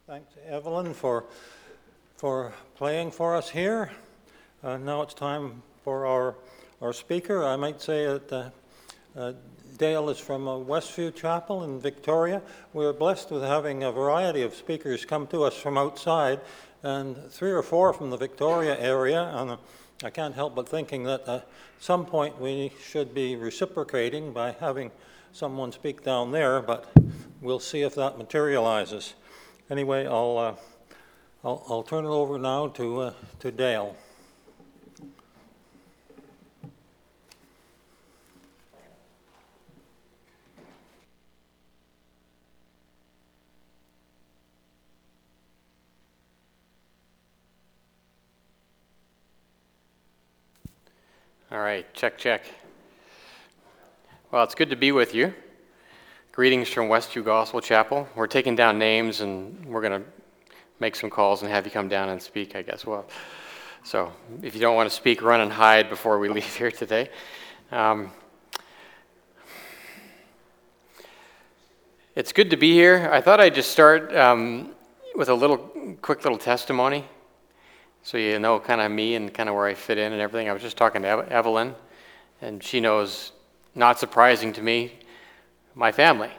Thanks, Evelyn, for playing for us here. Now it's time for our speaker. I might say that Dale is from Westview Chapel in Victoria. We're blessed with having a variety of speakers come to us from outside, and 3 or 4 from the Victoria area. And I can't help but thinking that at some point we should be reciprocating by having someone speak down there, but we'll see if that materializes. Anyway, I'll turn it over now to Dale. All right, check. Well, it's good to be with you. Greetings from Westview Gospel Chapel. We're taking down names, and we're going to make some calls and have you come down and speak, I guess. Well, so if you don't want to speak, run and hide before we leave here today. It's good to be here. I thought I'd just start with a quick little testimony, so you know kind of me and kind of where I fit in and everything. I was just talking to Evelyn, and she knows, not surprising to me, my family.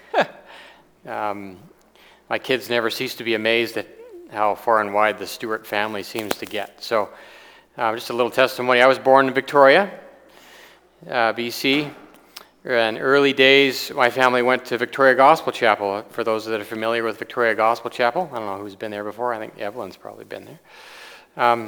My kids never cease to be amazed at how far and wide the Stewart family seems to get. So just a little testimony. I was born in Victoria, BC. In early days, my family went to Victoria Gospel Chapel. For those that are familiar with Victoria Gospel Chapel, I don't know who's been there before. I think Evelyn's probably been there.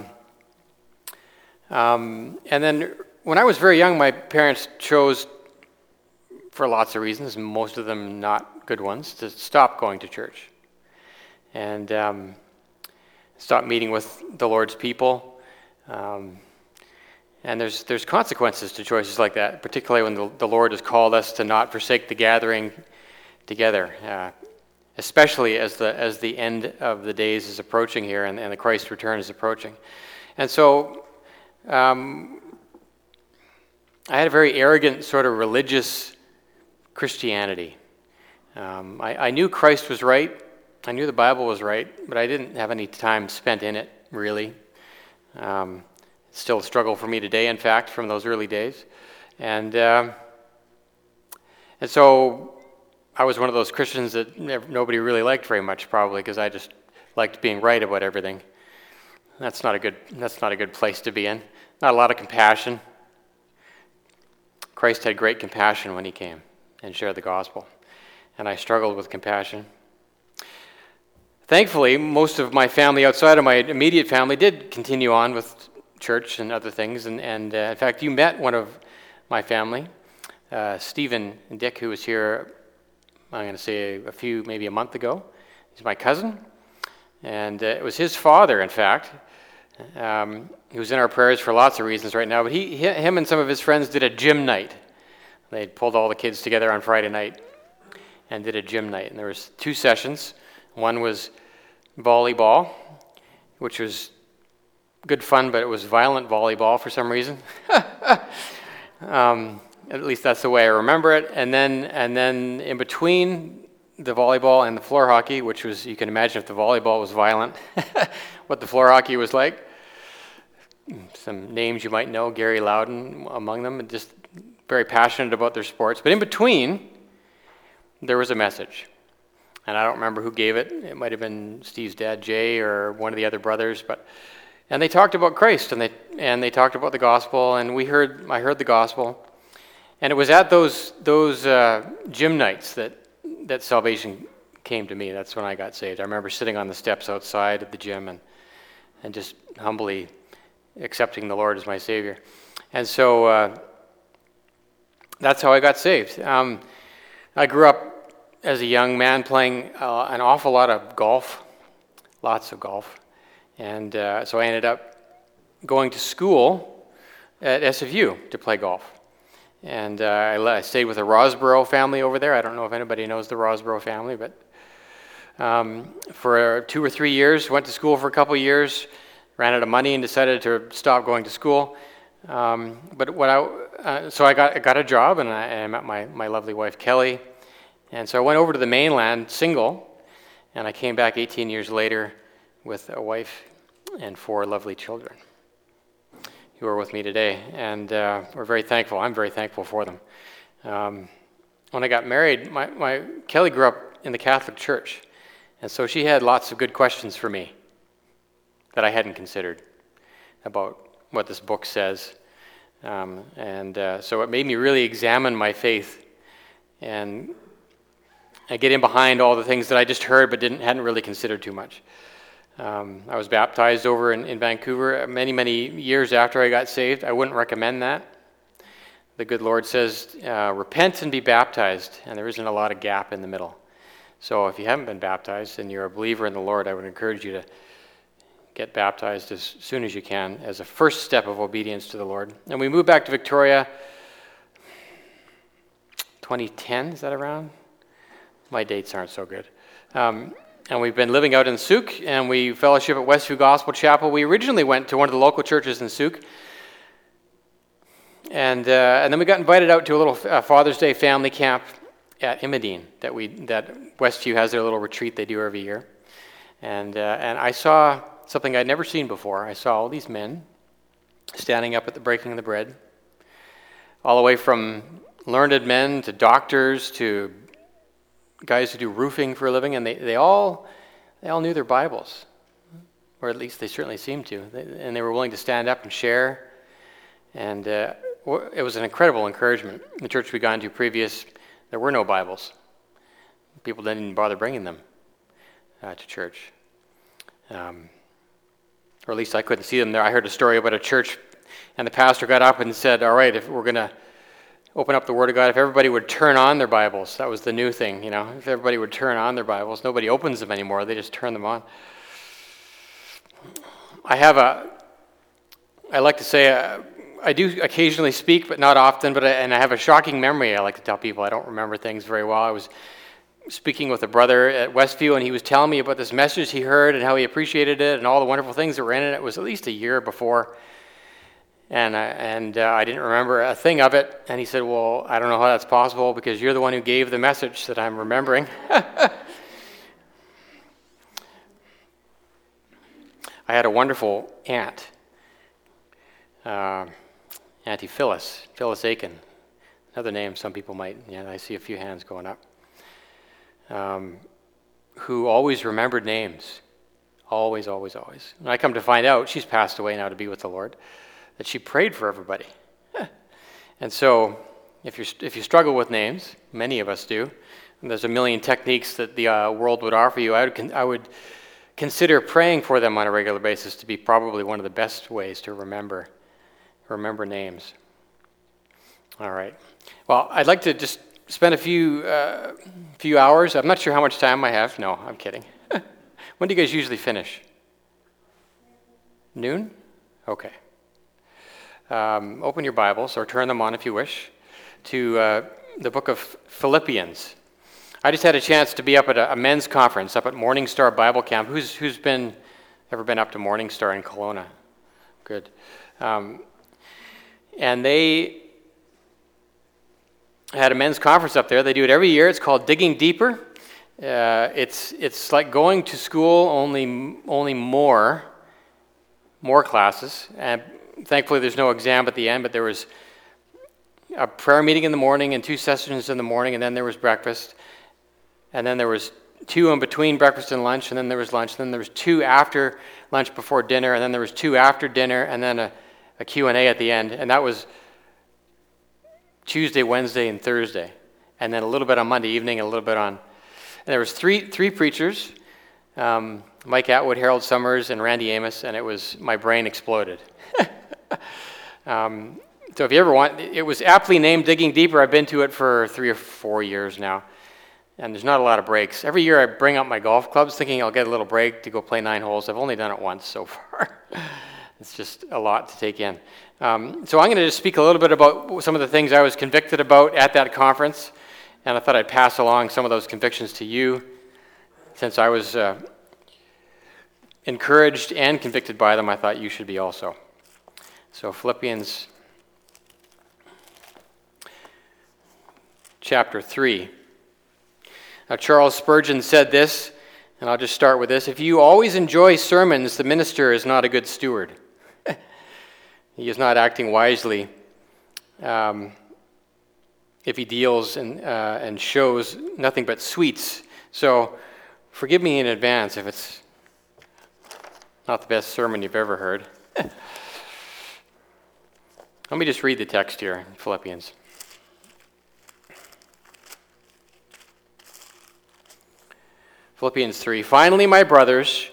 And then when I was very young, my parents chose, for lots of reasons, most of them not good ones, to stop going to church and stop meeting with the Lord's people. And there's consequences to choices like that, particularly when the Lord has called us to not forsake the gathering together, especially as the end of the days is approaching here and the Christ return is approaching. And so I had a very arrogant sort of religious Christianity. I knew Christ was right. I knew the Bible was right, but I didn't have any time spent in it, really. It's still a struggle for me today, in fact, from those early days. And so I was one of those Christians that nobody really liked very much, probably, because I just liked being right about everything. That's not a good place to be in. Not a lot of compassion. Christ had great compassion when he came and shared the gospel, and I struggled with compassion. Thankfully, most of my family outside of my immediate family did continue on with church and other things, and in fact, you met one of my family, Stephen and Dick, who was here, I'm going to say maybe a month ago. He's my cousin, and it was his father, in fact. He was in our prayers for lots of reasons right now, but him and some of his friends did a gym night. They pulled all the kids together on Friday night and did a gym night. And there was 2 sessions. One was volleyball, which was good fun, but it was violent volleyball for some reason. At least that's the way I remember it. And then in between the volleyball and the floor hockey, which was, you can imagine if the volleyball was violent, what the floor hockey was like. Some names you might know, Gary Loudon among them, and just very passionate about their sports. But in between, there was a message. And I don't remember who gave it. It might have been Steve's dad, Jay, or one of the other brothers. And they talked about Christ, and they talked about the gospel, and I heard the gospel. And it was at those gym nights that salvation came to me. That's when I got saved. I remember sitting on the steps outside of the gym and just humbly accepting the Lord as my Savior. And so that's how I got saved. I grew up as a young man playing an awful lot of golf, lots of golf. And so I ended up going to school at SFU to play golf. And I stayed with a Rosborough family over there. I don't know if anybody knows the Rosborough family, but for 2 or 3 years, went to school for a couple years, ran out of money and decided to stop going to school. So I got a job, and I met my lovely wife, Kelly. And so I went over to the mainland single, And I came back 18 years later with a wife and 4 lovely children who are with me today. And we're very thankful. I'm very thankful for them. When I got married, Kelly grew up in the Catholic Church. And so she had lots of good questions for me that I hadn't considered about what this book says. So it made me really examine my faith and get in behind all the things that I just heard but hadn't really considered too much. I was baptized over in Vancouver many, many years after I got saved. I wouldn't recommend that. The good Lord says, repent and be baptized, and there isn't a lot of gap in the middle. So if you haven't been baptized and you're a believer in the Lord, I would encourage you to get baptized as soon as you can as a first step of obedience to the Lord. And we moved back to Victoria 2010, is that around? My dates aren't so good. And we've been living out in Souk, and we fellowship at Westview Gospel Chapel. We originally went to one of the local churches in Souk, and then we got invited out to a little Father's Day family camp at Imideen that Westview has their little retreat they do every year. And I saw something I'd never seen before. I saw all these men standing up at the breaking of the bread, all the way from learned men to doctors to guys who do roofing for a living, and they all knew their Bibles, or at least they certainly seemed to, and they were willing to stand up and share. And it was an incredible encouragement. In the church we'd gone to previous, there were no Bibles. People didn't even bother bringing them to church. Or at least I couldn't see them there. I heard a story about a church, and the pastor got up and said, all right, if we're going to open up the Word of God, if everybody would turn on their Bibles, that was the new thing, if everybody would turn on their Bibles. Nobody opens them anymore, they just turn them on. I like to say, I do occasionally speak, but not often, and I have a shocking memory. I like to tell people I don't remember things very well. I was speaking with a brother at Westview, and he was telling me about this message he heard and how he appreciated it and all the wonderful things that were in it. It was at least a year before, and I didn't remember a thing of it. And he said, well, I don't know how that's possible because you're the one who gave the message that I'm remembering. I had a wonderful aunt, Auntie Phyllis Aiken, another name some people might, I see a few hands going up, who always remembered names, always. And I come to find out, she's passed away now to be with the Lord, that she prayed for everybody. And so, if you struggle with names, many of us do, and there's a million techniques that the world would offer you, I would consider praying for them on a regular basis to be probably one of the best ways to remember names. All right. Well, I'd like to just spend a few hours. I'm not sure how much time I have. No, I'm kidding. When do you guys usually finish? Noon? Okay. Open your Bibles, or turn them on if you wish, to the book of Philippians. I just had a chance to be up at a men's conference up at Morning Star Bible Camp. Who's ever been up to Morning Star in Kelowna? Good. And they had a men's conference up there. They do it every year. It's called Digging Deeper. It's like going to school, only more classes. And thankfully, there's no exam at the end, but there was a prayer meeting in the morning and 2 sessions in the morning, and then there was breakfast. And then there was 2 in between breakfast and lunch, and then there was lunch. And then there was 2 after lunch before dinner, and then there was 2 after dinner, and then a Q&A at the end. And that was Tuesday, Wednesday, and Thursday. And then a little bit on Monday evening, and a little bit on... And there was three preachers, Mike Atwood, Harold Summers, and Randy Amos, and my brain exploded. So if you ever want, it was aptly named Digging Deeper. I've been to it for 3 or 4 years now, and there's not a lot of breaks. Every year I bring up my golf clubs thinking I'll get a little break to go play 9 holes. I've only done it once so far. It's just a lot to take in. So I'm going to just speak a little bit about some of the things I was convicted about at that conference, and I thought I'd pass along some of those convictions to you, since I was encouraged and convicted by them. I thought you should be also. So Philippians chapter 3. Now Charles Spurgeon said this, And I'll just start with this. If you always enjoy sermons, the minister is not a good steward. He is not acting wisely if he deals and shows nothing but sweets. So forgive me in advance if it's not the best sermon you've ever heard. Let me just read the text here in Philippians. Philippians 3. Finally, my brothers,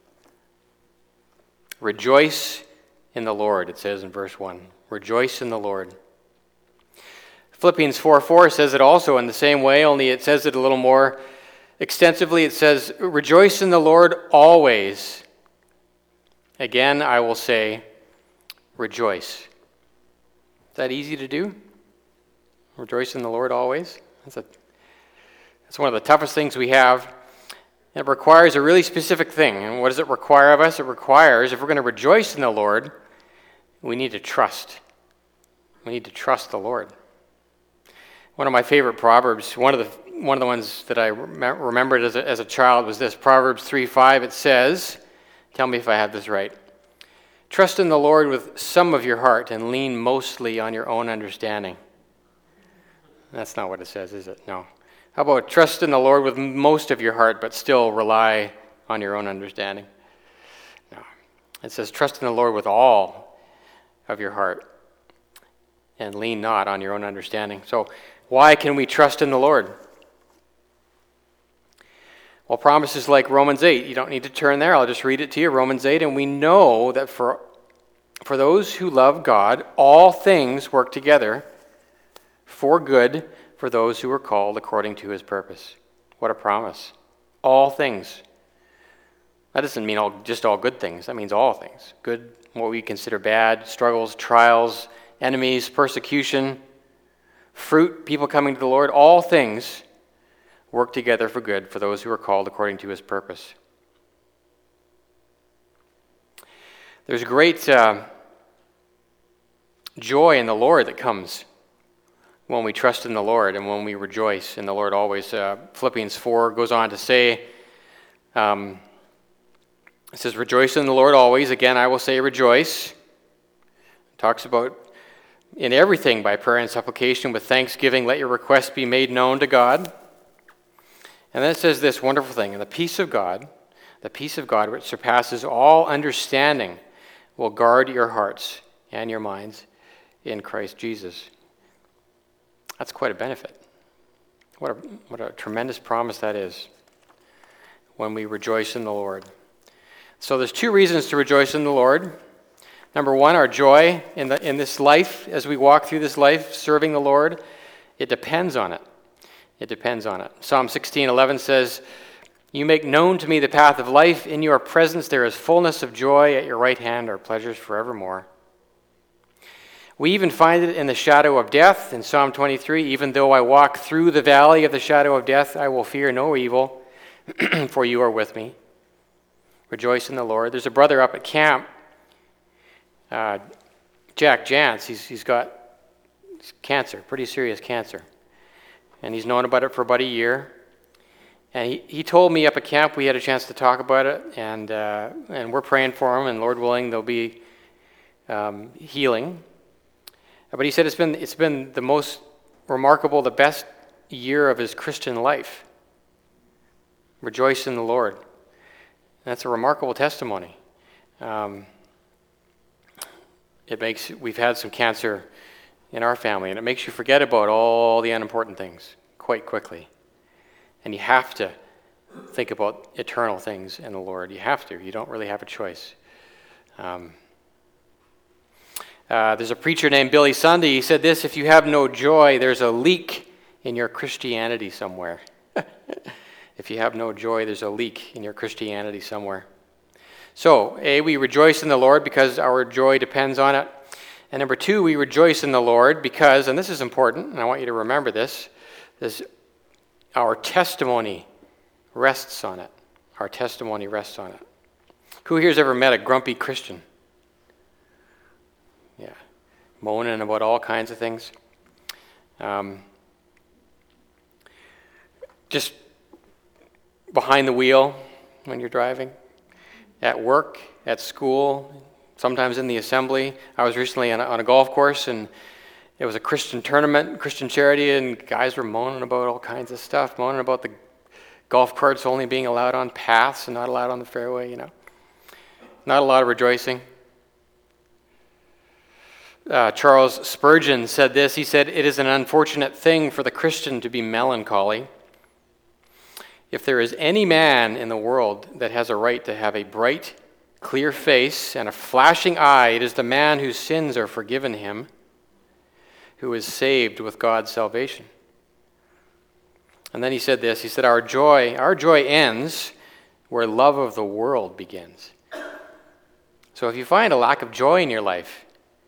rejoice in the Lord, it says in verse 1. Rejoice in the Lord. Philippians 4:4 says it also in the same way, only it says it a little more extensively. It says, rejoice in the Lord always. Again, I will say, rejoice. Is that easy to do? Rejoice in the Lord always? That's one of the toughest things we have. It requires a really specific thing. And what does it require of us? It requires, if we're going to rejoice in the Lord, we need to trust. We need to trust the Lord. One of my favorite proverbs, one of the ones that I remembered as a child was this, Proverbs 3:5. It says, tell me if I have this right, trust in the Lord with some of your heart and lean mostly on your own understanding. That's not what it says, is it? No. How about trust in the Lord with most of your heart, but still rely on your own understanding? No. It says trust in the Lord with all of your heart and lean not on your own understanding. So why can we trust in the Lord? Well, promises like Romans 8. You don't need to turn there. I'll just read it to you. Romans 8. And we know that for those who love God, all things work together for good for those who are called according to his purpose. What a promise. All things. That doesn't mean just all good things. That means all things. Good, what we consider bad, struggles, trials, enemies, persecution, fruit, people coming to the Lord. All things work together for good for those who are called according to his purpose. There's great joy in the Lord that comes when we trust in the Lord and when we rejoice in the Lord always. Philippians 4 goes on to say, it says, rejoice in the Lord always. Again, I will say rejoice. It talks about in everything by prayer and supplication with thanksgiving, let your requests be made known to God. And then it says this wonderful thing, and the peace of God which surpasses all understanding will guard your hearts and your minds in Christ Jesus. That's quite a benefit. What a tremendous promise that is when we rejoice in the Lord. So there's two reasons to rejoice in the Lord. Number one, our joy in this life, as we walk through this life serving the Lord, it depends on it. It depends on it. Psalm 16:11 says, you make known to me the path of life. In your presence there is fullness of joy. At your right hand are pleasures forevermore. We even find it in the shadow of death. In Psalm 23, even though I walk through the valley of the shadow of death, I will fear no evil, for you are with me. Rejoice in the Lord. There's a brother up at camp, Jack Jantz. He's got cancer, pretty serious cancer. And he's known about it for about a year. And he told me up at camp, we had a chance to talk about it, and we're praying for him, and Lord willing, there'll be healing. But he said it's been the most remarkable, the best year of his Christian life. Rejoice in the Lord. And that's a remarkable testimony. We've had some cancer in our family, and it makes you forget about all the unimportant things quite quickly. And you have to think about eternal things in the Lord. You have to. You don't really have a choice. There's a preacher named Billy Sunday. He said this, if you have no joy, there's a leak in your Christianity somewhere. If you have no joy, there's a leak in your Christianity somewhere. So, A, we rejoice in the Lord because our joy depends on it. And number two, we rejoice in the Lord because, and this is important, and I want you to remember this our testimony rests on it. Our testimony rests on it. Who here's ever met a grumpy Christian? Yeah, moaning about all kinds of things. Just behind the wheel, when you're driving, at work, at school, sometimes in the assembly. I was recently on a golf course, and it was a Christian tournament, Christian charity, and guys were moaning about all kinds of stuff, moaning about the golf carts only being allowed on paths and not allowed on the fairway, Not a lot of rejoicing. Charles Spurgeon said this. He said, "It is an unfortunate thing for the Christian to be melancholy. If there is any man in the world that has a right to have a bright, clear face and a flashing eye, it is the man whose sins are forgiven him, who is saved with God's salvation." And then he said this. He said, our joy ends where love of the world begins. So if you find a lack of joy in your life,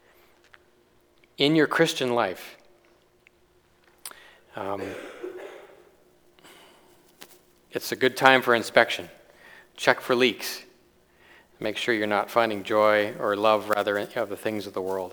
in your Christian life, it's a good time for inspection. Check for leaks. Make sure you're not finding joy or love, rather, of the things of the world.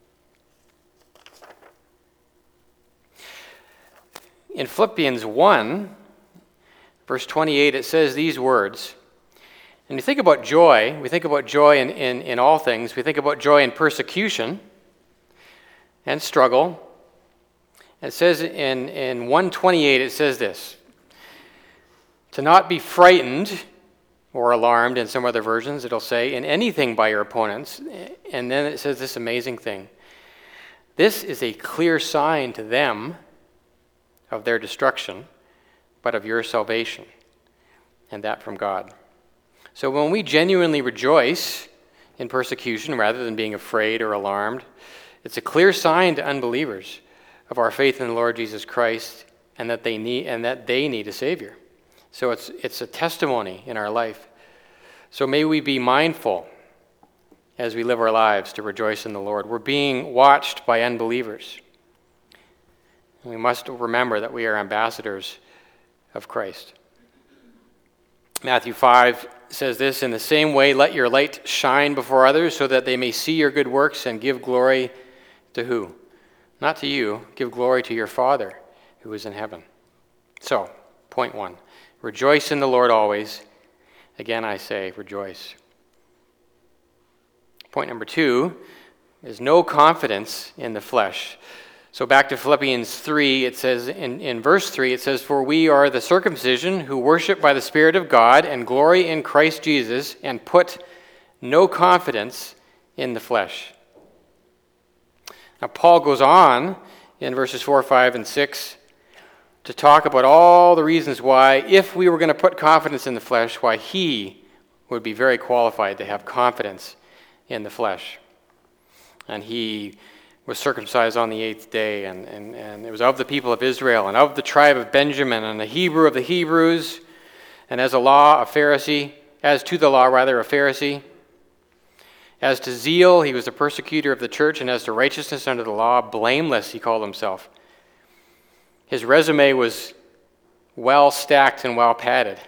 In Philippians 1, verse 28, it says these words. And you think about joy, we think about joy in all things. We think about joy in persecution and struggle. It says in 1:28, it says this: to not be frightened or alarmed, in some other versions it'll say, in anything by your opponents. And then it says this amazing thing: this is a clear sign to them of their destruction, but of your salvation, and that from God. So when we genuinely rejoice in persecution rather than being afraid or alarmed, it's a clear sign to unbelievers of our faith in the Lord Jesus Christ, and that they need a Savior. So it's a testimony in our life. So may we be mindful as we live our lives to rejoice in the Lord. We're being watched by unbelievers. We must remember that we are ambassadors of Christ. Matthew 5 says this: in the same way, let your light shine before others so that they may see your good works and give glory to who? Not to you. Give glory to your Father who is in heaven. So, point 1, rejoice in the Lord always. Again, I say, rejoice. Point number 2 is no confidence in the flesh. So back to Philippians 3, it says, in verse 3, it says, for we are the circumcision who worship by the Spirit of God and glory in Christ Jesus and put no confidence in the flesh. Now Paul goes on in verses 4, 5, and 6 to talk about all the reasons why, if we were going to put confidence in the flesh, why he would be very qualified to have confidence in the flesh. And he was circumcised on the 8th day, and it was of the people of Israel, and of the tribe of Benjamin, and a Hebrew of the Hebrews, and as to the law, a Pharisee. As to zeal, he was a persecutor of the church, and as to righteousness under the law, blameless, he called himself. His resume was well stacked and well padded.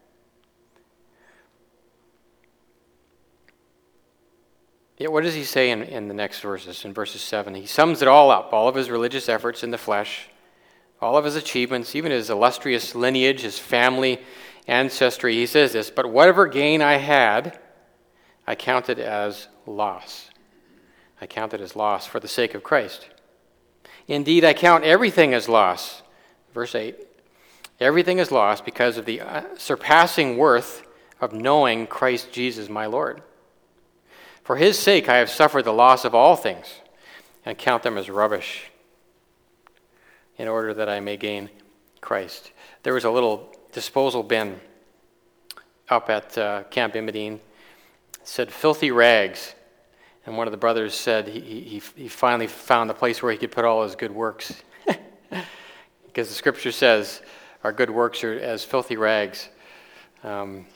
Yet what does he say in the next verses, in verses 7? He sums it all up, all of his religious efforts in the flesh, all of his achievements, even his illustrious lineage, his family ancestry. He says this: but whatever gain I had, I counted as loss. I counted as loss for the sake of Christ. Indeed, I count everything as loss. Verse 8. Everything is lost because of the surpassing worth of knowing Christ Jesus my Lord. For his sake I have suffered the loss of all things, and count them as rubbish, in order that I may gain Christ. There was a little disposal bin up at Camp Imidine. It said filthy rags. And one of the brothers said he finally found the place where he could put all his good works. Because the scripture says our good works are as filthy rags when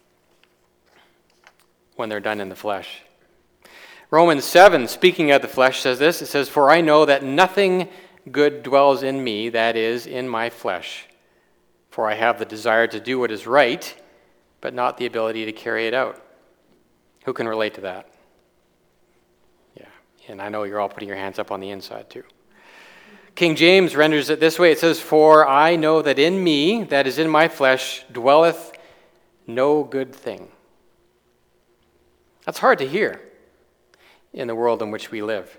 they're done in the flesh. Romans 7, speaking of the flesh, says this. It says, for I know that nothing good dwells in me, that is, in my flesh. For I have the desire to do what is right, but not the ability to carry it out. Who can relate to that? Yeah, and I know you're all putting your hands up on the inside too. King James renders it this way. It says, for I know that in me, that is in my flesh, dwelleth no good thing. That's hard to hear in the world in which we live.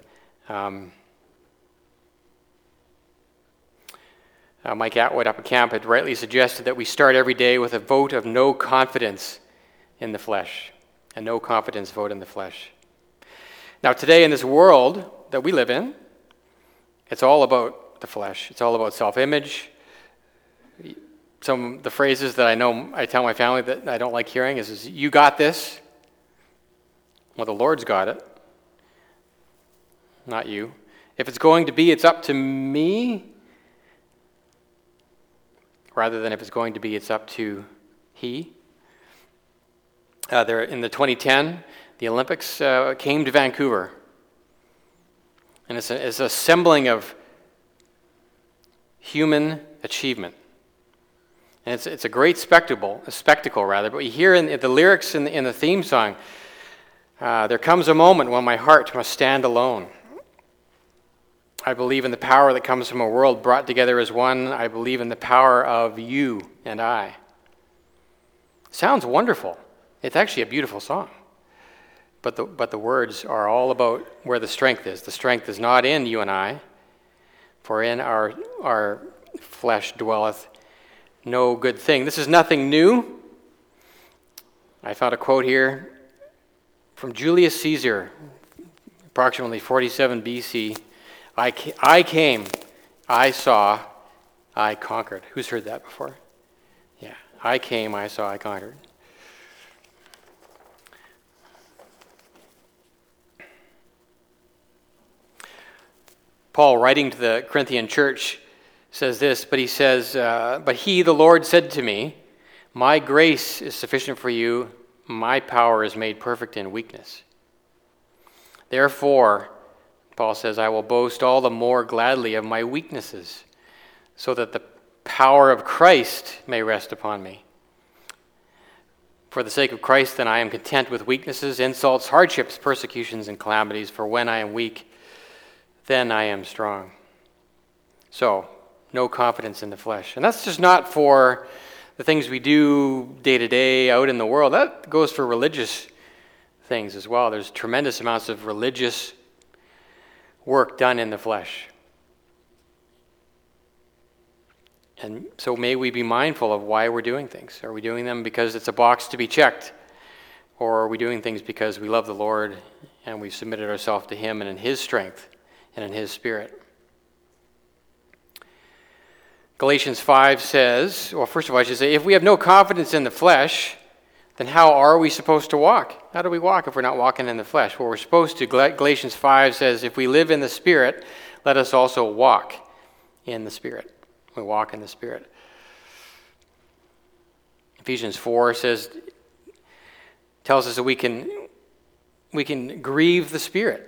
Mike Atwood up at camp had rightly suggested that we start every day with a vote of no confidence in the flesh. A no confidence vote in the flesh. Now today in this world that we live in, it's all about the flesh. It's all about self-image. Some of the phrases that I tell my family that I don't like hearing is you got this. Well, the Lord's got it, not you. If it's going to be, it's up to me, rather than if it's going to be, it's up to He. There in the 2010, the Olympics came to Vancouver, and it's a assembling of human achievement. And it's a great spectacle, but you hear in the lyrics in the theme song, there comes a moment when my heart must stand alone. I believe in the power that comes from a world brought together as one. I believe in the power of you and I. Sounds wonderful. It's actually a beautiful song. But the words are all about where the strength is. The strength is not in you and I, for in our flesh dwelleth no good thing. This is nothing new. I found a quote here from Julius Caesar, approximately 47 BC. I came, I saw, I conquered. Who's heard that before? Yeah. I came, I saw, I conquered. Paul, writing to the Corinthian church, says this, but he says, but he, the Lord, said to me, my grace is sufficient for you, my power is made perfect in weakness. Therefore, Paul says, I will boast all the more gladly of my weaknesses, so that the power of Christ may rest upon me. For the sake of Christ, then, I am content with weaknesses, insults, hardships, persecutions, and calamities, for when I am weak, then I am strong. So, no confidence in the flesh. And that's just not for the things we do day to day out in the world. That goes for religious things as well. There's tremendous amounts of religious work done in the flesh. And so may we be mindful of why we're doing things. Are we doing them because it's a box to be checked? Or are we doing things because we love the Lord and we've submitted ourselves to Him and in His strength and in His Spirit? Galatians 5 says, well, first of all, I should say, if we have no confidence in the flesh, then how are we supposed to walk? How do we walk if we're not walking in the flesh? Well, we're supposed to. Galatians 5 says, if we live in the Spirit, let us also walk in the Spirit. We walk in the Spirit. Ephesians 4 tells us that we can grieve the Spirit.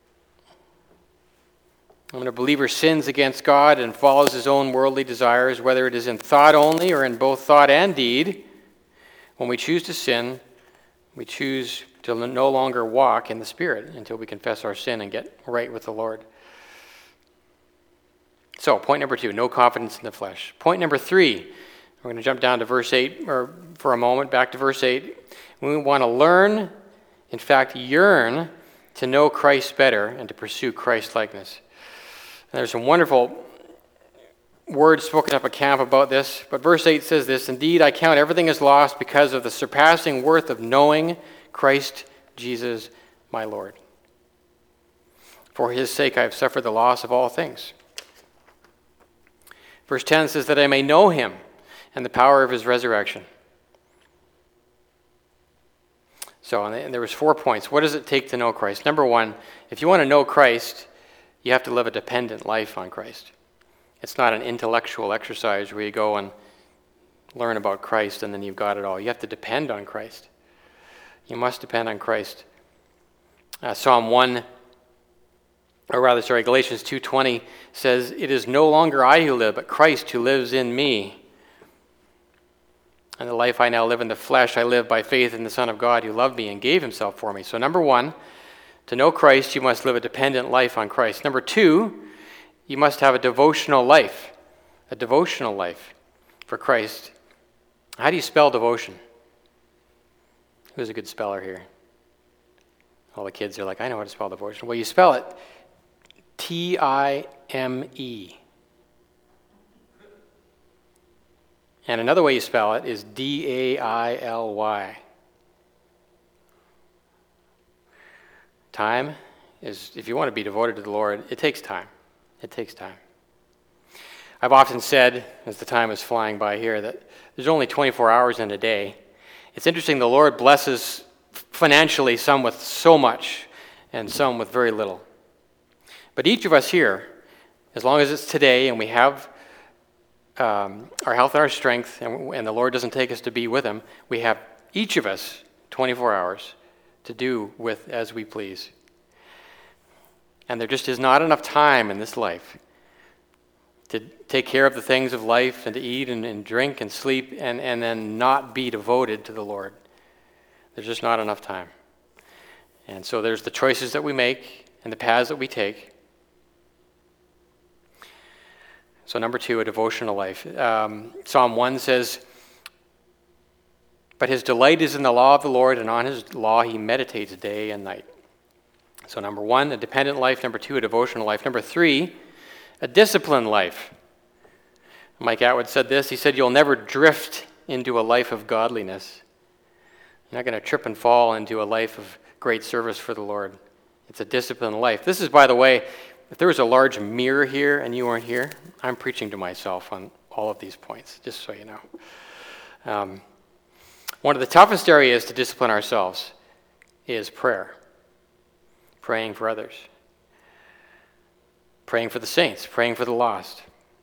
When a believer sins against God and follows his own worldly desires, whether it is in thought only or in both thought and deed, when we choose to sin, we choose to no longer walk in the Spirit until we confess our sin and get right with the Lord. So, point number 2, no confidence in the flesh. Point number 3, we're going to jump down to verse 8, or for a moment, back to verse 8. We want to learn, in fact, yearn to know Christ better and to pursue Christ-likeness. And there's some wonderful words spoken up at camp about this, but verse 8 says this, indeed, I count everything as lost because of the surpassing worth of knowing Christ Jesus my Lord. For His sake I have suffered the loss of all things. Verse 10 says that I may know Him and the power of His resurrection. So, and there was 4 points. What does it take to know Christ? Number 1, if you want to know Christ, you have to live a dependent life on Christ. It's not an intellectual exercise where you go and learn about Christ and then you've got it all. You have to depend on Christ. You must depend on Christ. Galatians 2:20 says, it is no longer I who live, but Christ who lives in me. And the life I now live in the flesh, I live by faith in the Son of God who loved me and gave Himself for me. So number 1, to know Christ, you must live a dependent life on Christ. Number 2, you must have a devotional life for Christ. How do you spell devotion? Who's a good speller here? All the kids are like, I know how to spell devotion. Well, you spell it T-I-M-E. And another way you spell it is D-A-I-L-Y. Time is, if you want to be devoted to the Lord, it takes time. It takes time. I've often said, as the time is flying by here, that there's only 24 hours in a day. It's interesting, the Lord blesses financially some with so much and some with very little. But each of us here, as long as it's today and we have our health and our strength, and the Lord doesn't take us to be with him, we have each of us 24 hours to do with as we please. And there just is not enough time in this life to take care of the things of life and to eat and drink and sleep and then not be devoted to the Lord. There's just not enough time. And so there's the choices that we make and the paths that we take. So number 2, a devotional life. Psalm 1 says, but his delight is in the law of the Lord, and on his law he meditates day and night. So number 1, a dependent life. Number 2, a devotional life. Number 3, a disciplined life. Mike Atwood said this. He said, you'll never drift into a life of godliness. You're not going to trip and fall into a life of great service for the Lord. It's a disciplined life. This is, by the way, if there was a large mirror here and you weren't here, I'm preaching to myself on all of these points, just so you know. One of the toughest areas to discipline ourselves is prayer. Praying for others. Praying for the saints. Praying for the lost.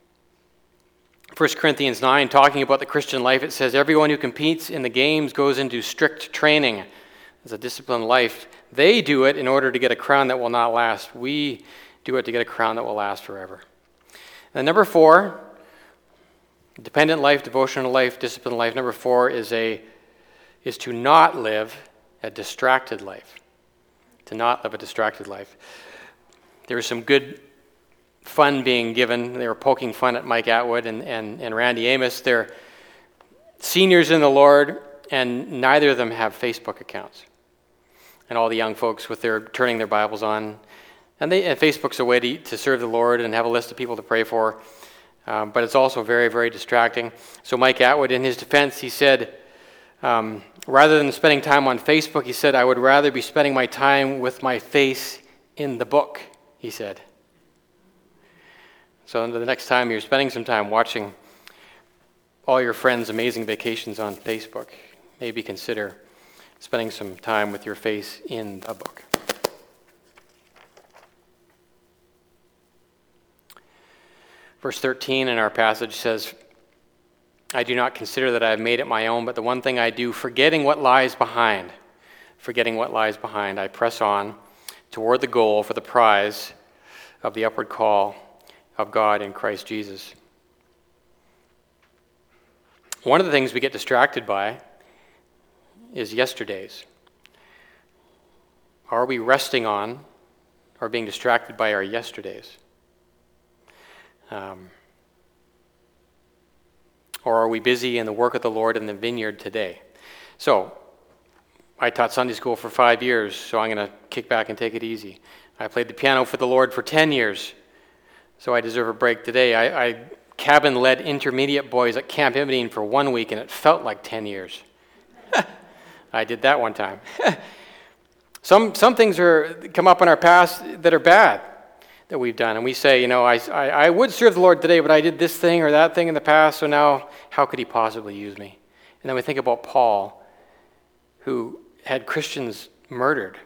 1 Corinthians 9, talking about the Christian life, it says, everyone who competes in the games goes into strict training. It's a disciplined life. They do it in order to get a crown that will not last. We do it to get a crown that will last forever. And number 4, dependent life, devotional life, disciplined life. Number 4 is to not live a distracted life. To not live a distracted life. There was some good fun being given. They were poking fun at Mike Atwood and Randy Amos. They're seniors in the Lord, and neither of them have Facebook accounts. And all the young folks with their turning their Bibles on. And Facebook's a way to serve the Lord and have a list of people to pray for. But it's also very, very distracting. So Mike Atwood, in his defense, he said, rather than spending time on Facebook, he said, I would rather be spending my time with my face in the book, he said. So the next time you're spending some time watching all your friends' amazing vacations on Facebook, maybe consider spending some time with your face in a book. Verse 13 in our passage says, I do not consider that I have made it my own, but the one thing I do, forgetting what lies behind, I press on toward the goal for the prize of the upward call of God in Christ Jesus. One of the things we get distracted by is yesterdays. Are we resting on or being distracted by our yesterdays? Or are we busy in the work of the Lord in the vineyard today? So, I taught Sunday school for 5 years, so I'm going to kick back and take it easy. I played the piano for the Lord for 10 years, so I deserve a break today. I cabin-led intermediate boys at Camp Imadine for 1 week, and it felt like 10 years. I did that one time. Some things come up in our past that are bad that we've done, and we say, I would serve the Lord today, but I did this thing or that thing in the past, so now how could he possibly use me? And then we think about Paul, who had Christians murdered.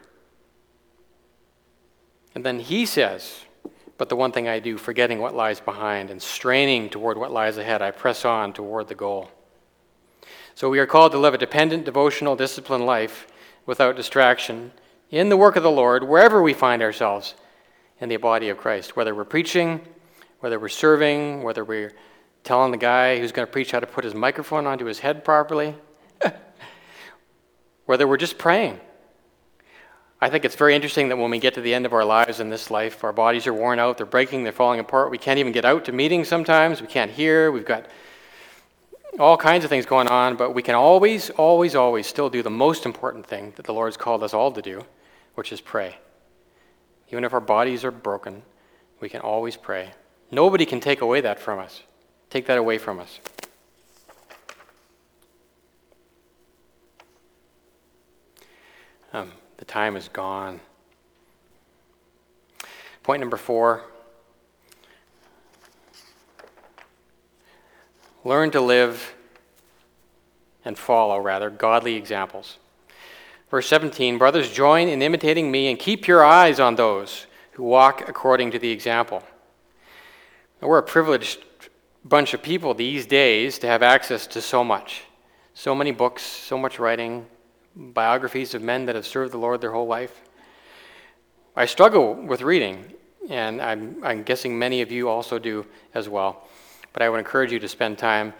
And then he says, but the one thing I do, forgetting what lies behind and straining toward what lies ahead, I press on toward the goal. So we are called to live a dependent, devotional, disciplined life without distraction in the work of the Lord, wherever we find ourselves in the body of Christ, whether we're preaching, whether we're serving, whether we're telling the guy who's going to preach how to put his microphone onto his head properly, whether we're just praying. I think it's very interesting that when we get to the end of our lives in this life, our bodies are worn out, they're breaking, they're falling apart. We can't even get out to meetings sometimes. We can't hear. We've got all kinds of things going on, but we can always, always, always still do the most important thing that the Lord's called us all to do, which is pray. Even if our bodies are broken, we can always pray. Nobody can take away that from us. Take that away from us. The time is gone. Point number 4. Learn to live and follow, rather, godly examples. Verse 17, brothers, join in imitating me and keep your eyes on those who walk according to the example. Now, we're a privileged bunch of people these days to have access to so much. So many books, so much writing, biographies of men that have served the Lord their whole life. I struggle with reading, and I'm guessing many of you also do as well. But I would encourage you to spend time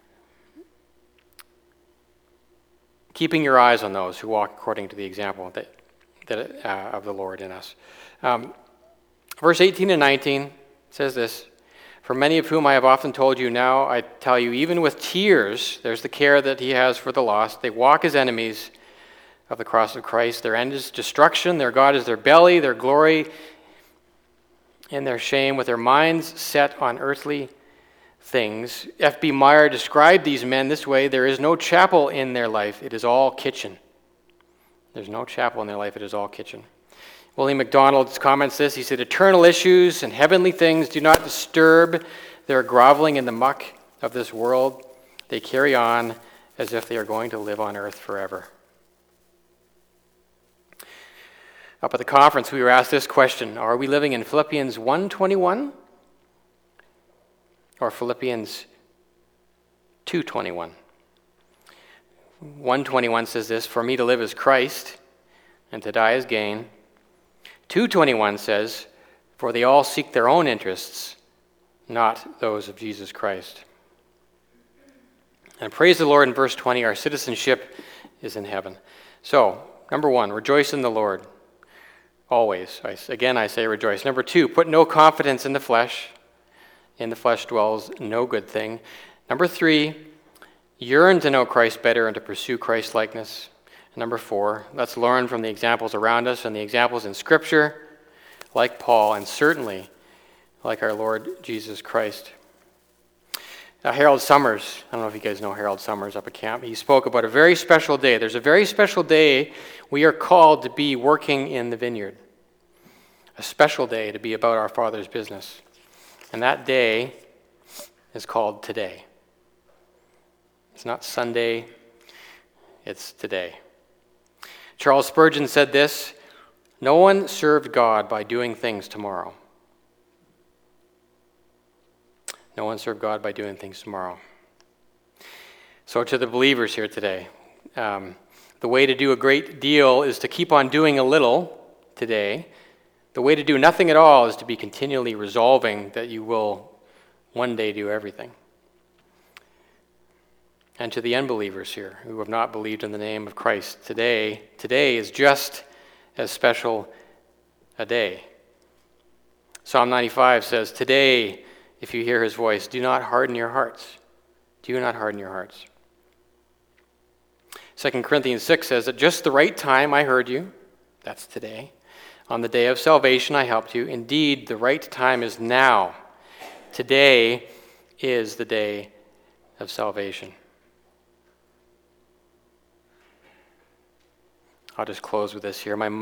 keeping your eyes on those who walk according to the example of the Lord in us. Verse 18 and 19 says this, for many of whom I have often told you, now I tell you, even with tears, there's the care that he has for the lost. They walk as enemies of the cross of Christ. Their end is destruction. Their God is their belly, their glory in their shame, with their minds set on earthly things. F.B. Meyer described these men this way, there is no chapel in their life, it is all kitchen. There's no chapel in their life, it is all kitchen. William MacDonald comments this, he said, eternal issues and heavenly things do not disturb their groveling in the muck of this world. They carry on as if they are going to live on earth forever. Up at the conference, we were asked this question, are we living in Philippians 1:21 or Philippians 2:21? 1:21 says this, for me to live is Christ, and to die is gain. 2:21 says, for they all seek their own interests, not those of Jesus Christ. And praise the Lord, in verse 20, our citizenship is in heaven. So, number 1, rejoice in the Lord. Always. I say rejoice. Number 2, put no confidence in the flesh. In the flesh dwells no good thing. Number 3, yearn to know Christ better and to pursue Christ's likeness. And number 4, let's learn from the examples around us and the examples in Scripture, like Paul, and certainly like our Lord Jesus Christ. Harold Summers, I don't know if you guys know Harold Summers up at camp, he spoke about a very special day. There's a very special day we are called to be working in the vineyard. A special day to be about our Father's business. And that day is called today. It's not Sunday, it's today. Charles Spurgeon said this, no one served God by doing things tomorrow. No one served God by doing things tomorrow. So to the believers here today, the way to do a great deal is to keep on doing a little today. The way to do nothing at all is to be continually resolving that you will one day do everything. And to the unbelievers here who have not believed in the name of Christ, today is just as special a day. Psalm 95 says, today, if you hear his voice, do not harden your hearts. Do not harden your hearts. 2 Corinthians 6 says, at just the right time I heard you, that's today. On the day of salvation I helped you. Indeed, the right time is now. Today is the day of salvation. I'll just close with this here. My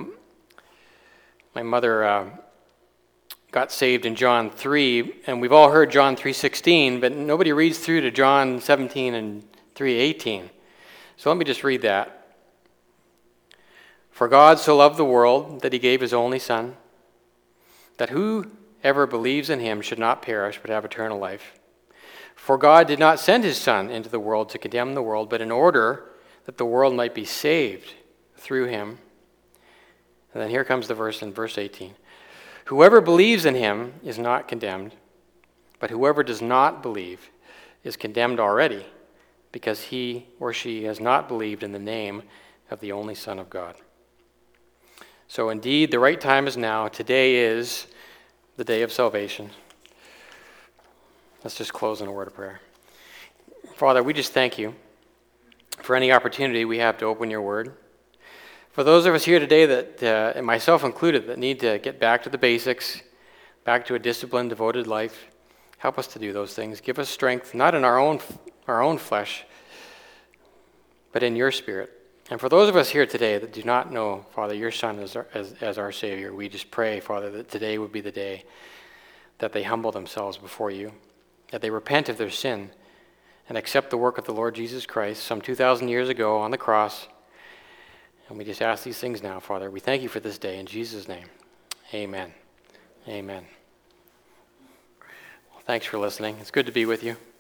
mother got saved in John 3, and we've all heard John 3:16, but nobody reads through to John 17 and 3:18. So let me just read that. For God so loved the world that he gave his only Son, that whoever believes in him should not perish but have eternal life. For God did not send his Son into the world to condemn the world, but in order that the world might be saved through him. And then here comes the verse in verse 18. Whoever believes in him is not condemned, but whoever does not believe is condemned already, because he or she has not believed in the name of the only Son of God. So indeed, the right time is now. Today is the day of salvation. Let's just close in a word of prayer. Father, we just thank you for any opportunity we have to open your word. For those of us here today that, and myself included, that need to get back to the basics, back to a disciplined, devoted life, help us to do those things. Give us strength, not in our own flesh, but in your Spirit. And for those of us here today that do not know, Father, your Son as our Savior, we just pray, Father, that today would be the day that they humble themselves before you, that they repent of their sin and accept the work of the Lord Jesus Christ some 2,000 years ago on the cross. And we just ask these things now, Father. We thank you for this day in Jesus' name. Amen. Amen. Well, thanks for listening. It's good to be with you.